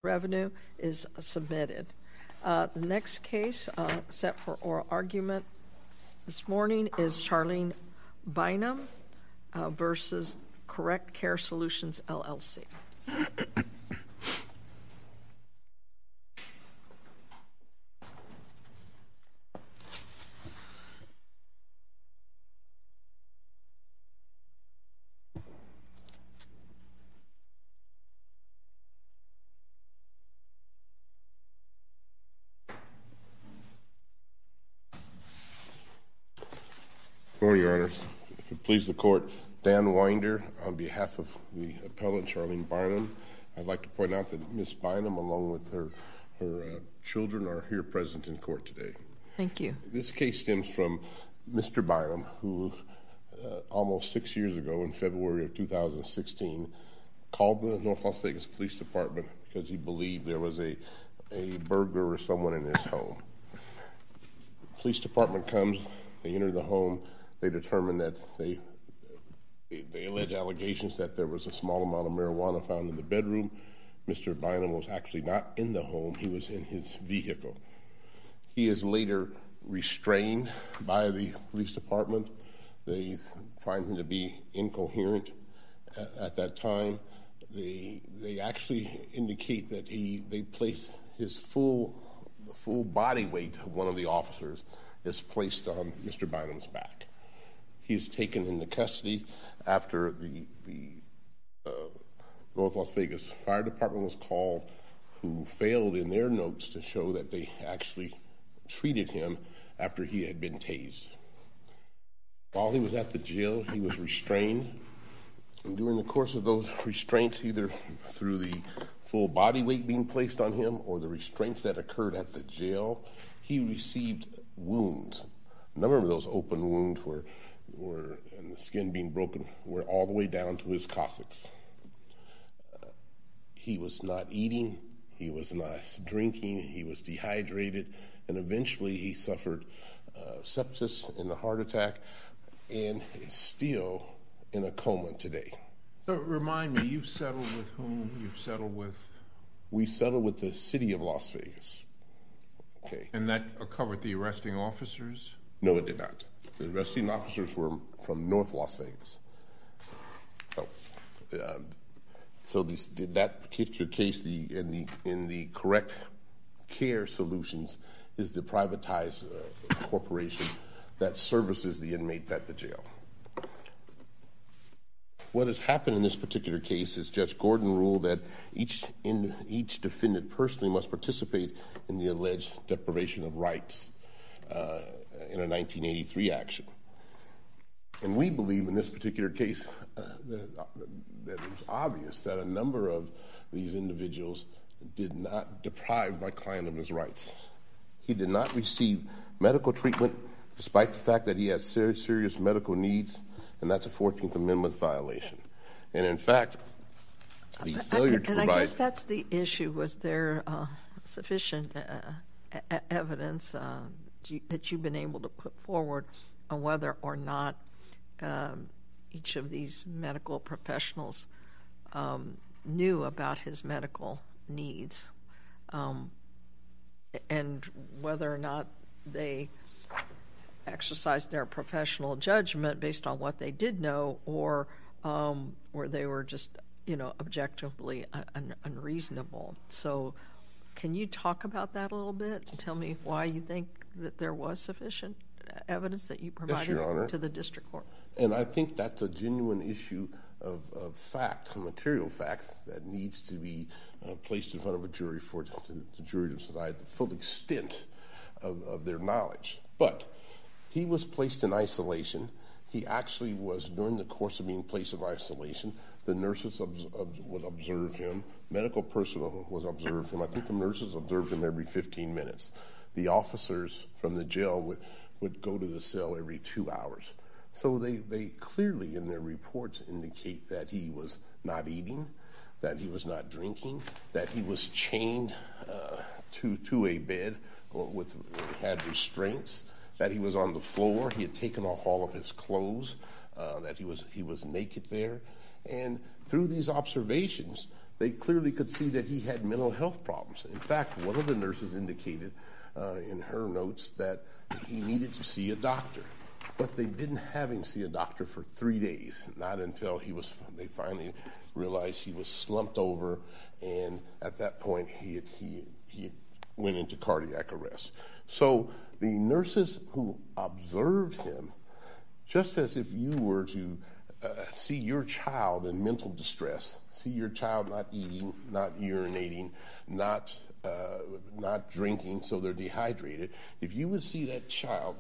Revenue is submitted. The next case set for oral argument this morning is Charlene Bynum versus Correct Care Solutions, LLC. Good morning, Your Honors. If it please the Court, Dan Winder, on behalf of the appellant Charlene Bynum, I'd like to point out that Ms. Bynum, along with her children, are here present in court today. Thank you. This case stems from Mr. Bynum, who almost 6 years ago, in February of 2016, called the North Las Vegas Police Department because he believed there was a burglar or someone in his home. The police department comes, they enter the home. They determined that they allege allegations that there was a small amount of marijuana found in the bedroom. Mr. Bynum was actually not in the home. He was in his vehicle. He is later restrained by the police department. They find him to be incoherent at that time. They actually indicate that they placed his full body weight of one of the officers is placed on Mr. Bynum's back. He is taken into custody after the North Las Vegas Fire Department was called, who failed in their notes to show that they actually treated him after he had been tased. While he was at the jail, he was restrained. And during the course of those restraints, either through the full body weight being placed on him or the restraints that occurred at the jail, he received wounds. A number of those open wounds and the skin being broken were all the way down to his coccyx. He was not eating, he was not drinking, he was dehydrated, and eventually he suffered sepsis and a heart attack and is still in a coma today. So remind me, you've settled with whom? You've settled with? We settled with the city of Las Vegas. Okay. And that covered the arresting officers? No, it did not. The arresting officers were from North Las Vegas. So that particular case, in the Correct Care Solutions, is the privatized corporation that services the inmates at the jail. What has happened in this particular case is Judge Gordon ruled that each defendant personally must participate in the alleged deprivation of rights in a 1983 action. And we believe in this particular case that it was obvious that a number of these individuals did not deprive my client of his rights. He did not receive medical treatment despite the fact that he had serious medical needs, and that's a 14th Amendment violation. And in fact, the failure to provide... And I guess that's the issue. Was there sufficient evidence that you've been able to put forward on whether or not each of these medical professionals knew about his medical needs, and whether or not they exercised their professional judgment based on what they did know, or they were just, objectively unreasonable. So can you talk about that a little bit and tell me why you think that there was sufficient evidence that you provided to the district court? And I think that's a genuine issue of fact, a material fact, that needs to be placed in front of a jury for the jury to decide the full extent of their knowledge. But he was placed in isolation. He actually was, during the course of being placed in isolation, the nurses would observe him. Medical personnel would observe him. I think the nurses observed him every 15 minutes. The officers from the jail would go to the cell every 2 hours. So they clearly in their reports indicate that he was not eating, that he was not drinking, that he was chained to a bed had restraints, that he was on the floor, he had taken off all of his clothes, that he was naked there. And through these observations, they clearly could see that he had mental health problems. In fact, one of the nurses indicated in her notes that he needed to see a doctor. But they didn't have him see a doctor for 3 days, not until they finally realized he was slumped over, and at that point he went into cardiac arrest. So the nurses who observed him, just as if you were to see your child in mental distress, see your child not eating, not urinating, not drinking, so they're dehydrated. If you would see that child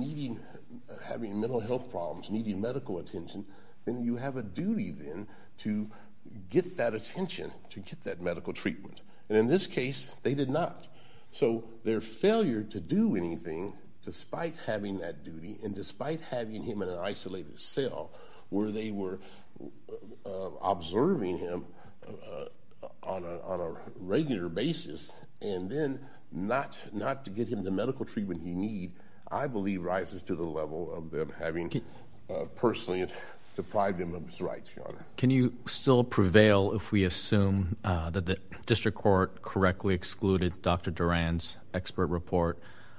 having mental health problems, needing medical attention, then you have a duty then to get that attention, to get that medical treatment. And in this case, they did not. So their failure to do anything, despite having that duty and despite having him in an isolated cell where they were observing him on a regular basis, and then not to get him the medical treatment he needs, I believe rises to the level of them having personally deprived him of his rights, Your Honor. Can you still prevail if we assume that the district court correctly excluded Dr. Duran's expert report?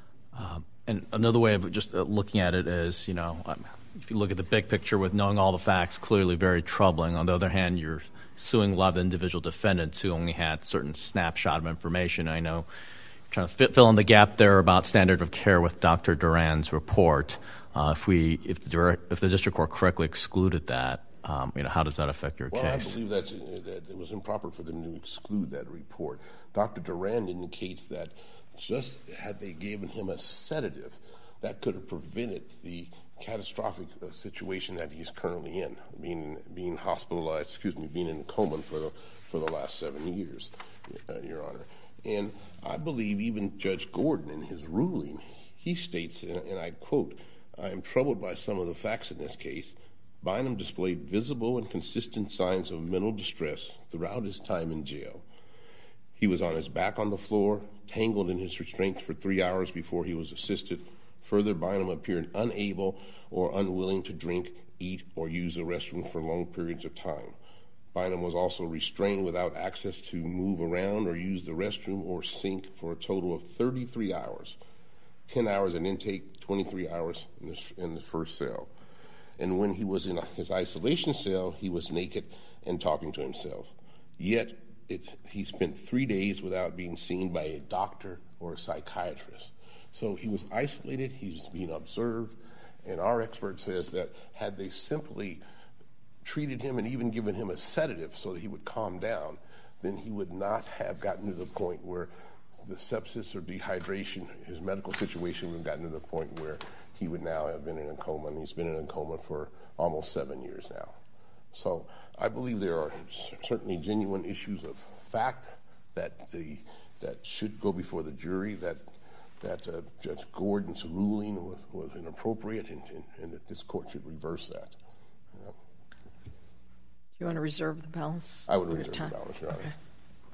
And another way of just looking at it is, if you look at the big picture with knowing all the facts, clearly very troubling. On the other hand, you're suing a lot of the individual defendants who only had certain snapshot of information. I know you're trying to fill in the gap there about standard of care with Dr. Duran's report. If the district court correctly excluded that, how does that affect your case? Well, I believe that it was improper for them to exclude that report. Dr. Duran indicates that just had they given him a sedative, that could have prevented the catastrophic situation that he's currently in, being hospitalized, being in a coma for the last 7 years, Your Honor. And I believe even Judge Gordon in his ruling, he states, and I quote, "I am troubled by some of the facts in this case. Bynum displayed visible and consistent signs of mental distress throughout his time in jail. He was on his back on the floor, tangled in his restraints for 3 hours before he was assisted. Further, Bynum appeared unable or unwilling to drink, eat, or use the restroom for long periods of time. Bynum was also restrained without access to move around or use the restroom or sink for a total of 33 hours, 10 hours in intake, 23 hours in the first cell. And when he was in his isolation cell, he was naked and talking to himself. Yet, he spent 3 days without being seen by a doctor or a psychiatrist. So he was isolated, he was being observed, and our expert says that had they simply treated him and even given him a sedative so that he would calm down, then he would not have gotten to the point where the sepsis or dehydration, his medical situation would have gotten to the point where he would now have been in a coma, and he's been in a coma for almost 7 years now. So I believe there are certainly genuine issues of fact that should go before the jury, that Judge Gordon's ruling was inappropriate, and that this court should reverse that. Do you want to reserve the balance? I would reserve the balance, Your Honor. Okay.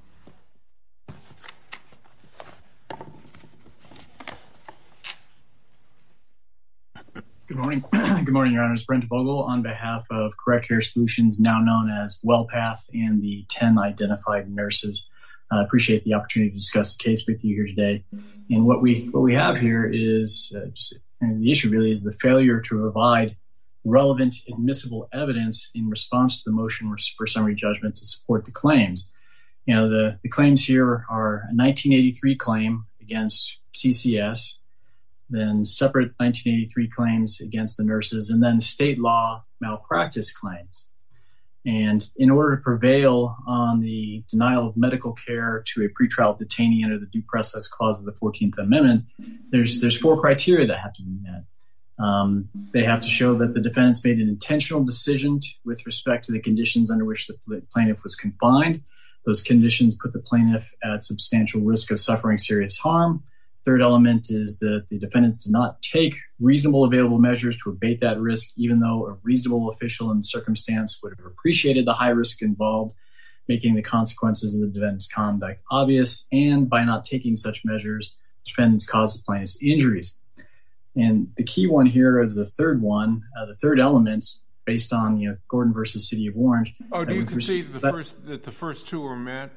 Good morning. Good morning, Your Honors. Brent Vogel on behalf of Correct Care Solutions, now known as WellPath, and the 10 identified nurses. I appreciate the opportunity to discuss the case with you here today. And what we have here is the issue really is the failure to provide relevant admissible evidence in response to the motion for summary judgment to support the claims. The claims here are a 1983 claim against CCS, then separate 1983 claims against the nurses, and then state law malpractice claims. And in order to prevail on the denial of medical care to a pretrial detainee under the Due Process Clause of the 14th Amendment, there's 4 criteria that have to be met. They have to show that the defendants made an intentional decision with respect to the conditions under which the plaintiff was confined. Those conditions put the plaintiff at substantial risk of suffering serious harm. Third element is that the defendants did not take reasonable available measures to abate that risk, even though a reasonable official in the circumstance would have appreciated the high risk involved, making the consequences of the defendant's conduct obvious. And by not taking such measures, defendants caused the plaintiff's injuries. And the key one here is the third one. The third element based on Gordon versus City of Orange. Oh, do you concede that the first two are met?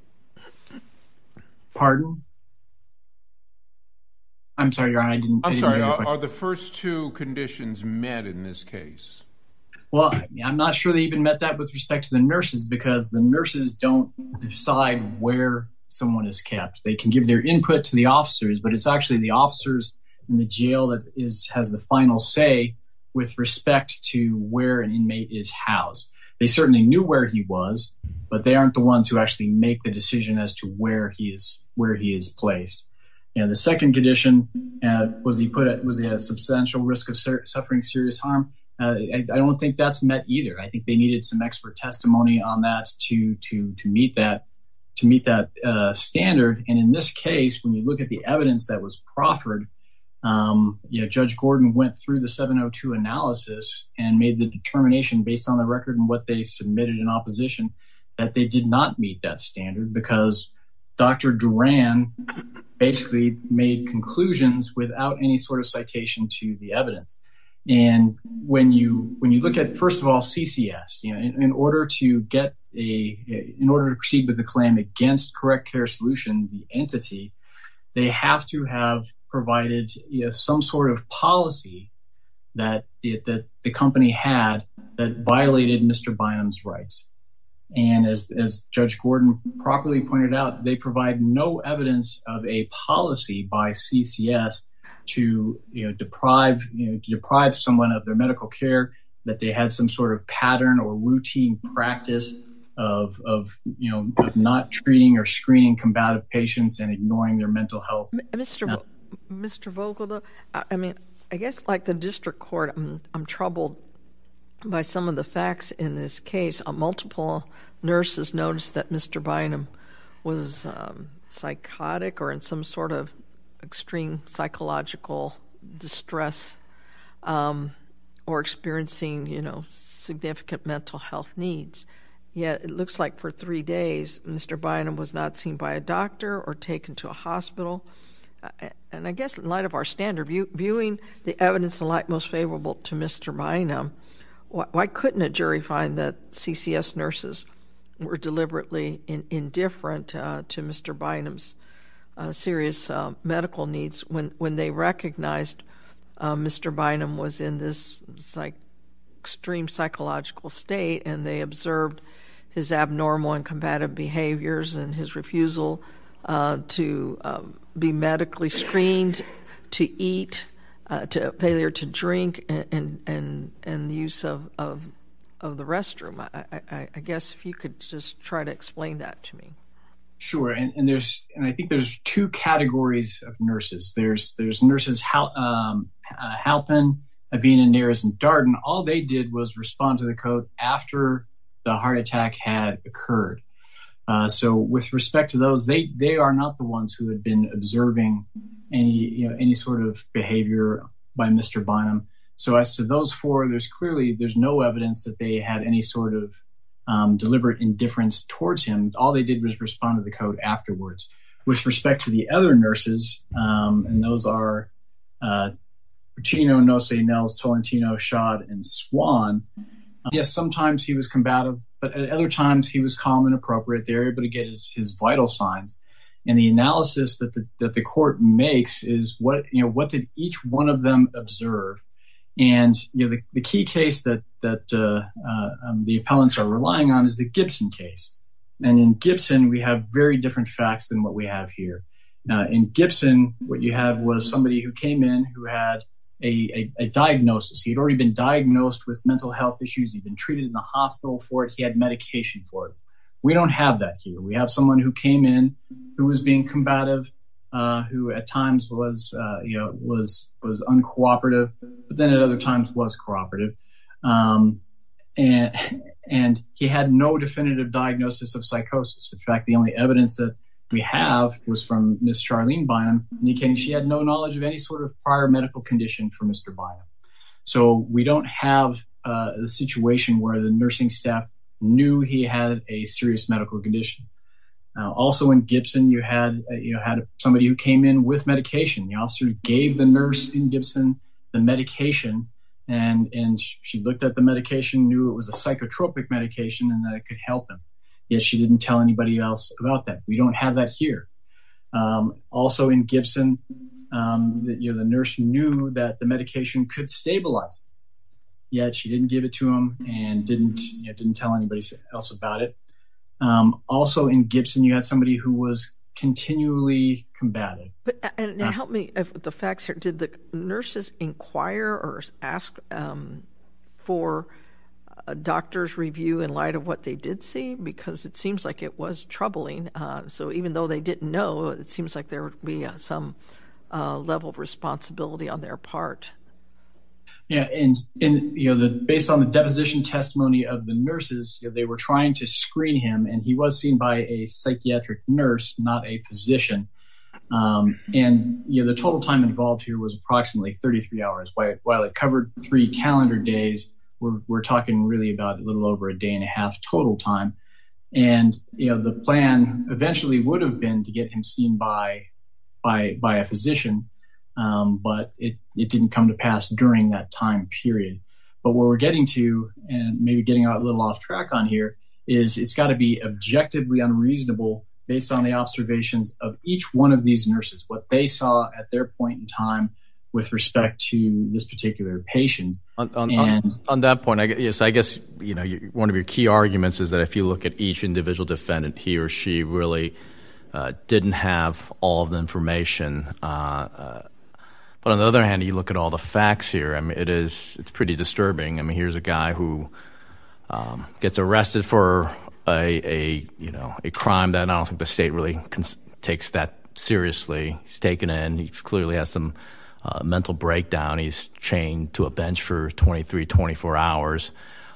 Pardon? I'm sorry, Your Honor. I didn't hear the question. Are the first two conditions met in this case? Well, I'm not sure they even met that with respect to the nurses, because the nurses don't decide where someone is kept. They can give their input to the officers, but it's actually the officers in the jail that has the final say with respect to where an inmate is housed. They certainly knew where he was, but they aren't the ones who actually make the decision as to where he is placed. The second condition was he at a substantial risk of suffering serious harm. I don't think that's met either. I think they needed some expert testimony on that to meet that standard. And in this case, when you look at the evidence that was proffered, Judge Gordon went through the 702 analysis and made the determination based on the record and what they submitted in opposition that they did not meet that standard, because Dr. Duran basically made conclusions without any sort of citation to the evidence. And when you look at, first of all, CCS, in order to proceed with the claim against Correct Care Solution, the entity, they have to have provided some sort of policy that the company had that violated Mr. Bynum's rights. And as Judge Gordon properly pointed out, they provide no evidence of a policy by CCS to deprive someone of their medical care, that they had some sort of pattern or routine practice of not treating or screening combative patients and ignoring their mental health. Mr. Vogel, though, I guess like the district court, I'm troubled by some of the facts in this case. Multiple nurses noticed that Mr. Bynum was psychotic or in some sort of extreme psychological distress, or experiencing, significant mental health needs. Yet it looks like for 3 days, Mr. Bynum was not seen by a doctor or taken to a hospital. And I guess in light of our standard, viewing the evidence in light most favorable to Mr. Bynum, why couldn't a jury find that CCS nurses were deliberately indifferent to Mr. Bynum's serious medical needs when they recognized Mr. Bynum was in this extreme psychological state, and they observed his abnormal and combative behaviors and his refusal to be medically screened, to eat, to failure to drink, and the use of the restroom. I guess if you could just try to explain that to me. Sure, and I think there's two categories of nurses. There's nurses Halpin, Avena, Nares, and Darden. All they did was respond to the code after the heart attack had occurred. So with respect to those, they are not the ones who had been observing any sort of behavior by Mr. Bynum. So as to those four, there's no evidence that they had any sort of deliberate indifference towards him. All they did was respond to the code afterwards. With respect to the other nurses, and those are Puccino, Nose, Nels, Tolentino, Schad, and Swan. Yes, sometimes he was combative, but at other times he was calm and appropriate. They were able to get his vital signs. And the analysis that the court makes is what did each one of them observe. And the key case that the appellants are relying on is the Gibson case. And in Gibson, we have very different facts than what we have here. In Gibson, what you had was somebody who came in who had a diagnosis. He had already been diagnosed with mental health issues. He'd been treated in the hospital for it. He had medication for it. We don't have that here. We have someone who came in who was being combative, who at times was uncooperative, but then at other times was cooperative. And he had no definitive diagnosis of psychosis. In fact, the only evidence that we have was from Ms. Charlene Bynum, indicating she had no knowledge of any sort of prior medical condition for Mr. Bynum. So we don't have the situation where the nursing staff knew he had a serious medical condition. Also in Gibson, you had somebody who came in with medication. The officers gave the nurse in Gibson the medication and she looked at the medication, knew it was a psychotropic medication and that it could help him. Yet she didn't tell anybody else about that. We don't have that here. Also in Gibson, the nurse knew that the medication could stabilize him, yet she didn't give it to him and didn't tell anybody else about it. Also in Gibson, you had somebody who was continually combative. And help me with the facts here. Did the nurses inquire or ask for a doctor's review in light of what they did see? Because it seems like it was troubling. So even though they didn't know, it seems like there would be some level of responsibility on their part. Yeah, and based on the deposition testimony of the nurses, they were trying to screen him, and he was seen by a psychiatric nurse, not a physician. And the total time involved here was approximately 33 hours. While it covered 3 calendar days, we're talking really about a little over a day and a half total time. And the plan eventually would have been to get him seen by a physician. But it didn't come to pass during that time period. But where we're getting to, and maybe getting a little off track on here, is it's got to be objectively unreasonable based on the observations of each one of these nurses, what they saw at their point in time with respect to this particular patient. On that point, I guess one of your key arguments is that if you look at each individual defendant, he or she really didn't have all of the information. But on the other hand, you look at all the facts here. I mean, it's pretty disturbing. I mean, here's a guy who gets arrested for a crime that I don't think the state really takes that seriously. He's taken in. He clearly has some mental breakdown. He's chained to a bench for 24 hours.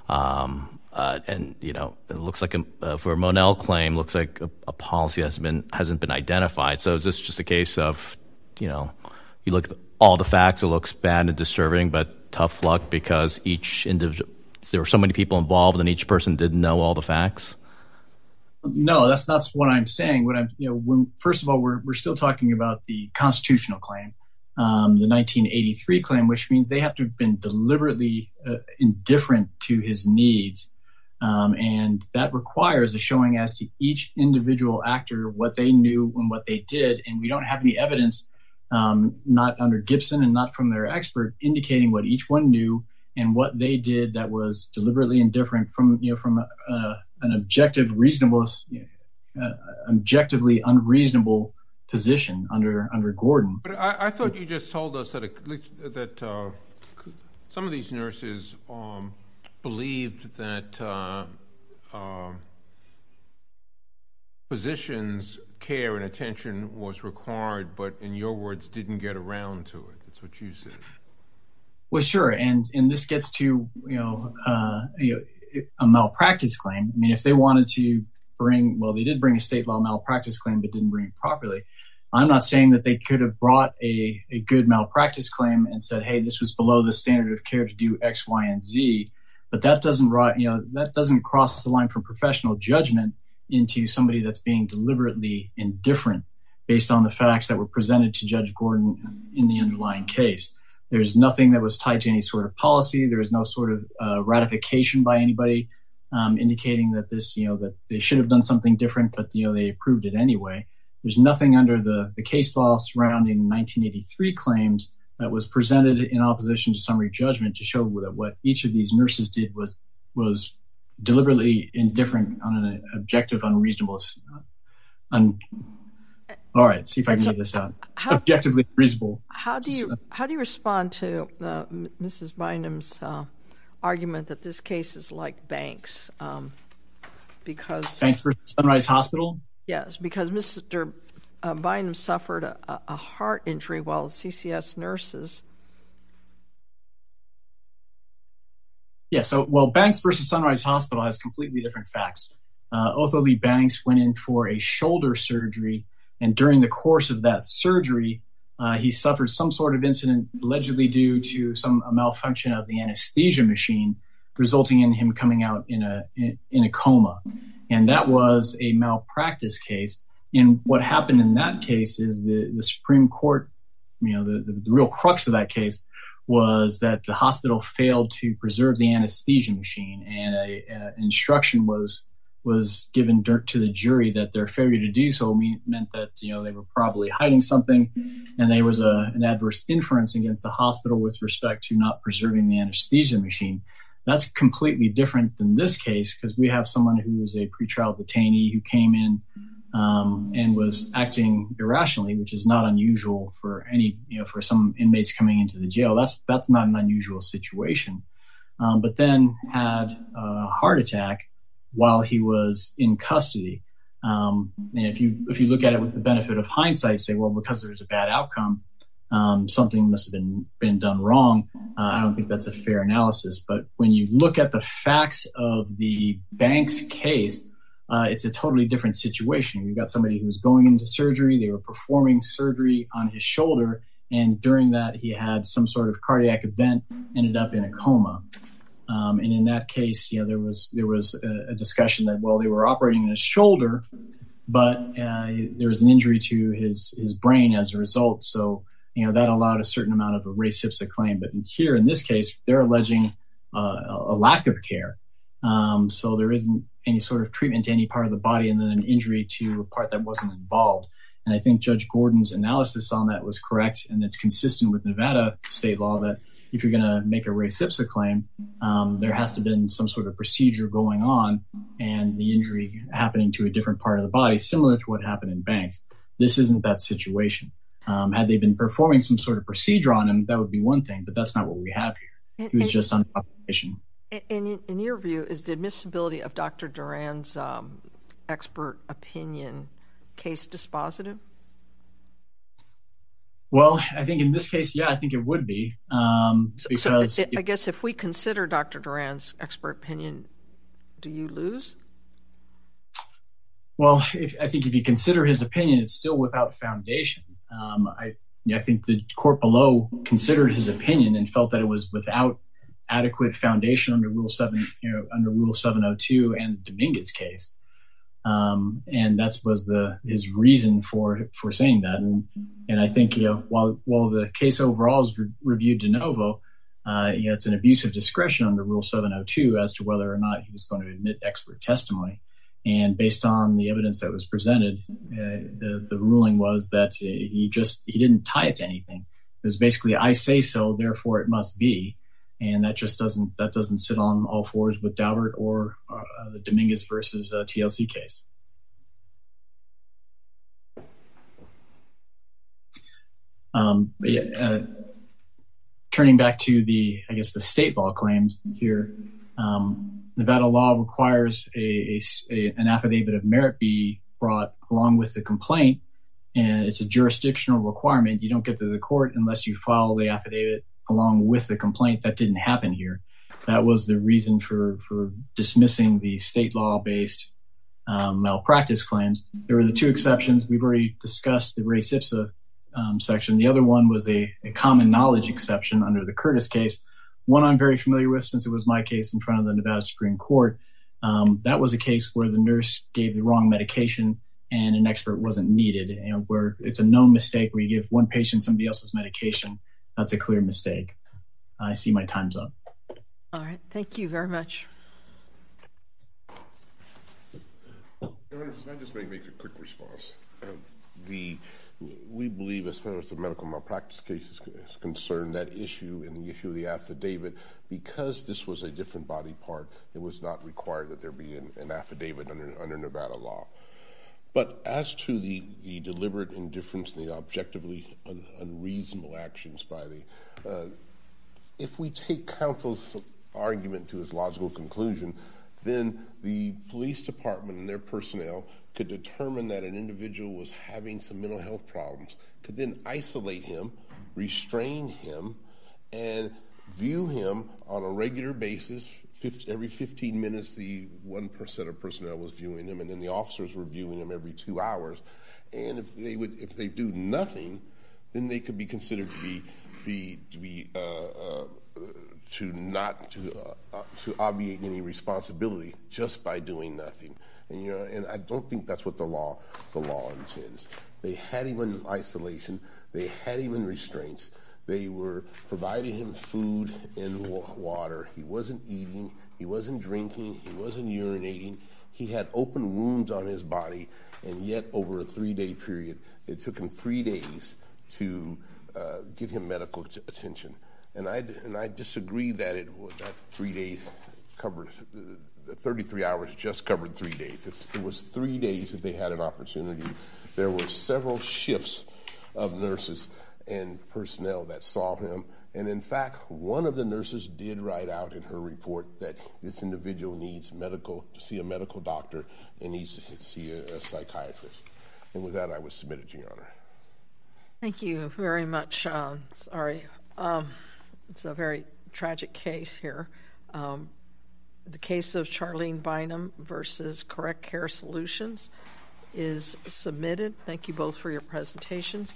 And it looks like for a Monell claim, looks like a policy hasn't been identified. So is this just a case of you look at all the facts, it looks bad and disturbing, but tough luck because there were so many people involved and each person didn't know all the facts? No, that's not what I'm saying. First of all, we're still talking about the constitutional claim, the 1983 claim, which means they have to have been deliberately indifferent to his needs. And that requires a showing as to each individual actor, what they knew and what they did. And we don't have any evidence, not under Gibson and not from their expert, indicating what each one knew and what they did that was deliberately indifferent from an objectively unreasonable position under Gordon. But I thought you just told us that some of these nurses believed that physicians' care and attention was required, but in your words, didn't get around to it. That's what you said. Well, sure, and this gets to a malpractice claim. I mean, if they wanted to they did bring a state law malpractice claim, but didn't bring it properly. I'm not saying that they could have brought a good malpractice claim and said, "Hey, this was below the standard of care to do X, Y, and Z," but that doesn't cross the line from professional judgment into somebody that's being deliberately indifferent based on the facts that were presented to Judge Gordon in the underlying case. There's nothing that was tied to any sort of policy. There is no sort of ratification by anybody indicating that that they should have done something different, but they approved it anyway. There's nothing under the case law surrounding 1983 claims that was presented in opposition to summary judgment to show that what each of these nurses did was deliberately indifferent on an objective unreasonable. All right, see if I can get this out. Objectively reasonable. How do you respond to Mrs. Bynum's argument that this case is like Banks? Because Banks versus Sunrise Hospital? Yes, because Mr. Bynum suffered a heart injury while the CCS nurses. Yeah, Banks versus Sunrise Hospital has completely different facts. Otho Lee Banks went in for a shoulder surgery, and during the course of that surgery, he suffered some sort of incident allegedly due to some malfunction of the anesthesia machine, resulting in him coming out in a coma. And that was a malpractice case. And what happened in that case is the Supreme Court, the real crux of that case was that the hospital failed to preserve the anesthesia machine, and an instruction was given to the jury that their failure to do so meant that they were probably hiding something, and there was an adverse inference against the hospital with respect to not preserving the anesthesia machine. That's completely different than this case, because we have someone who is a pretrial detainee who came in and was acting irrationally, which is not unusual for for some inmates coming into the jail. That's not an unusual situation. But then had a heart attack while he was in custody. And if you look at it with the benefit of hindsight, say, well, because there's a bad outcome, something must have been done wrong. I don't think that's a fair analysis. But when you look at the facts of the Banks case, it's a totally different situation. You've got somebody who's going into surgery. They were performing surgery on his shoulder, and during that, he had some sort of cardiac event, ended up in a coma. And in that case, there was a discussion that, well, they were operating on his shoulder, but there was an injury to his brain as a result. So, that allowed a certain amount of a res ipsa claim. But here, in this case, they're alleging a lack of care. So there isn't any sort of treatment to any part of the body, and then an injury to a part that wasn't involved. And I think Judge Gordon's analysis on that was correct, and it's consistent with Nevada state law that if you're going to make a res ipsa claim, there has to have been some sort of procedure going on and the injury happening to a different part of the body, similar to what happened in Banks. This isn't that situation. Had they been performing some sort of procedure on him, that would be one thing, but that's not what we have here. He was just on observation. In your view, is the admissibility of Dr. Duran's expert opinion case dispositive? Well, I think in this case, I think it would be. Because I guess if we consider Dr. Duran's expert opinion, do you lose? Well, I think if you consider his opinion, it's still without foundation. I think the court below considered his opinion and felt that it was without adequate foundation under Rule 702 and the Dominguez case. And that was his reason for saying that. And I think, while the case overall is reviewed de novo, it's an abuse of discretion under Rule 702 as to whether or not he was going to admit expert testimony. And based on the evidence that was presented, the ruling was that he didn't tie it to anything. It was basically, I say so, therefore it must be. And that just doesn't sit on all fours with Daubert or the Dominguez versus TLC case. Turning back to the state law claims here, Nevada law requires an affidavit of merit be brought along with the complaint, and it's a jurisdictional requirement. You don't get to the court unless you file the affidavit along with the complaint. That didn't happen here. That was the reason for dismissing the state law-based malpractice claims. There were the two exceptions. We've already discussed the res ipsa section. The other one was a common knowledge exception under the Curtis case, one I'm very familiar with since it was my case in front of the Nevada Supreme Court. That was a case where the nurse gave the wrong medication and an expert wasn't needed, where it's a known mistake where you give one patient somebody else's medication. That's a clear mistake. I see my time's up. All right. Thank you very much. Your Honor, I just make a quick response. We believe, as far as the medical malpractice case is concerned, that issue and the issue of the affidavit, because this was a different body part, it was not required that there be an affidavit under Nevada law. But as to the deliberate indifference and the objectively unreasonable actions by if we take counsel's argument to its logical conclusion, then the police department and their personnel could determine that an individual was having some mental health problems, could then isolate him, restrain him, and view him on a regular basis. Every 15 minutes, the 1% of personnel was viewing him, and then the officers were viewing him every 2 hours. And if they do nothing, then they could be considered to obviate any responsibility just by doing nothing. And I don't think that's what the law intends. They had him in isolation. They had him in restraints. They were providing him food and water. He wasn't eating. He wasn't drinking. He wasn't urinating. He had open wounds on his body, and yet over a 3-day period, it took him 3 days to get him medical attention. And I disagree that that 3 days covered, the 33 hours just covered 3 days. It was 3 days that they had an opportunity. There were several shifts of nurses and personnel that saw him. And in fact, one of the nurses did write out in her report that this individual needs to see a medical doctor and needs to see a psychiatrist. And with that, I would submit it to Your Honor. Thank you very much. Sorry. It's a very tragic case here. The case of Charlene Bynum versus Correct Care Solutions is submitted. Thank you both for your presentations.